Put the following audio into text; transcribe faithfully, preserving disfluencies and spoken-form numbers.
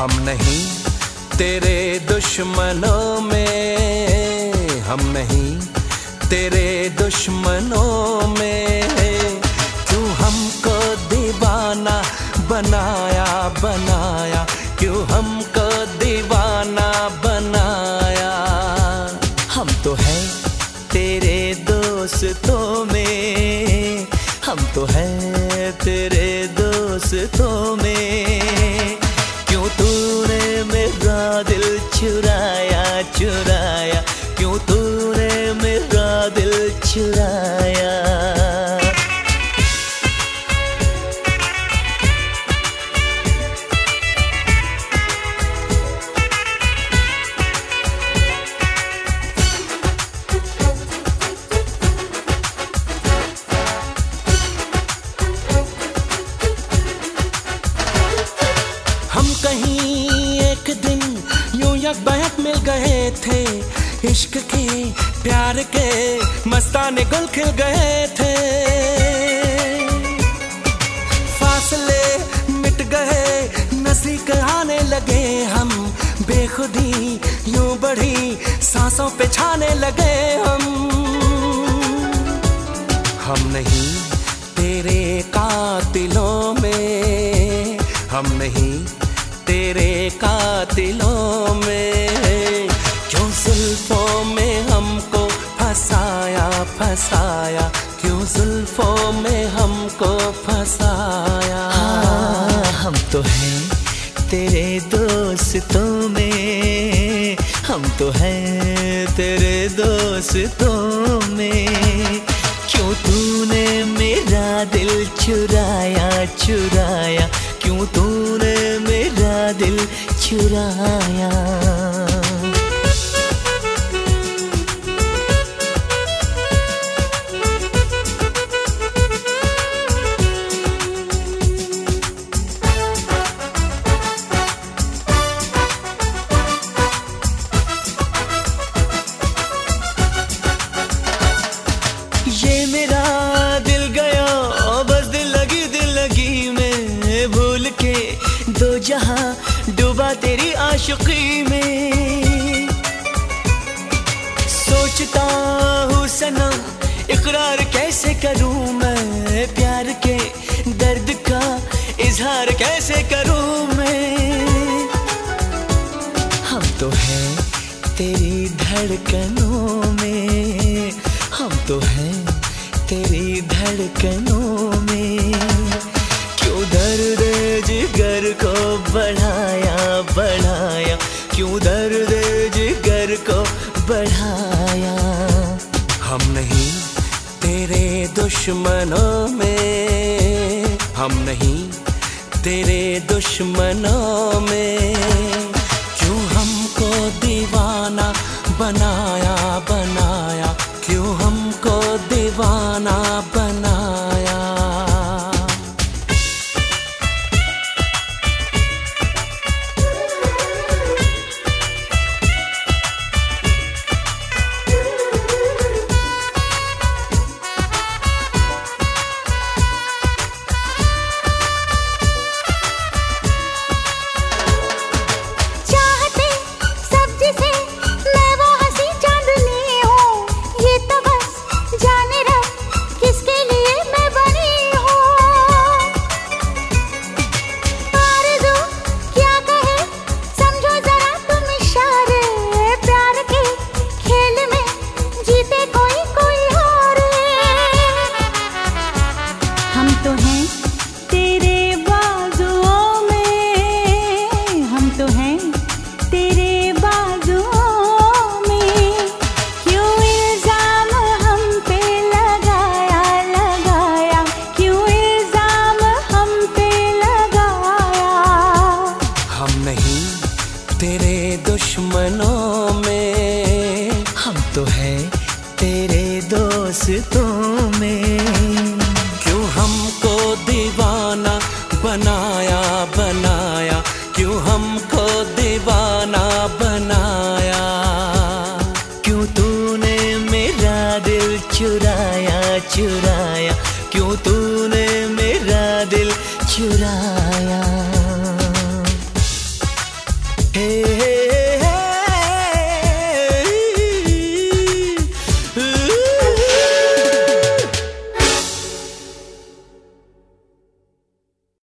हम नहीं तेरे दुश्मनों में, हम नहीं तेरे दुश्मनों में। क्यों हमको दीवाना बनाया बनाया, क्यों हमको दीवाना बनाया। हम तो हैं तेरे दोस्तों में, हम तो हैं तेरे दोस्तों में। क्यों तूने मेरा दिल चुराया चुराया, क्यों तूने मेरा दिल चुराया। हम कहीं एक दिन यूं यकबयक मिल गए थे, इश्क के प्यार के मस्ताने गुल खिल गए थे। फासले मिट गए, नजदीक आने लगे हम, बेखुदी यूं बढ़ी सांसों पे छाने लगे हम। हम नहीं तेरे कातिलों में, हम नहीं तेरे कातिलों में। क्यों जुल्फों में हमको फंसाया फंसाया, क्यों जुल्फों में हमको फंसाया। हाँ, हम तो हैं तेरे दोस्तों में, हम तो हैं तेरे दोस्तों में। क्यों तूने मेरा दिल चुराया चुराया, क्यों तूने मेरा दिल चुराया। ये मेरा दिल गया बस दिल लगी दिल लगी में, भूल के दो जहां डूबा तेरी आशिकी में। सोचता हूँ सनम इकरार कैसे करूँ मैं, प्यार के दर्द का इजहार कैसे करूँ मैं। हम तो हैं तेरी धड़कनों में, हम तो हैं तेरी धड़कनों में। क्यों दर्द जिगर को बढ़ाया बढ़ाया, क्यों दर्द जिगर को बढ़ाया। हम नहीं तेरे दुश्मनों में, हम नहीं तेरे दुश्मनों में। क्यों हमको दीवाना बनाया बनाया, क्यों हमको दीवाना बनाया। तेरे दुश्मनों में, हम तो हैं तेरे दोस्तों में। क्यों हमको दीवाना बनाया बनाया, क्यों हमको दीवाना बनाया। क्यों तूने मेरा दिल चुराया चुराया, क्यों तूने मेरा दिल चुराया।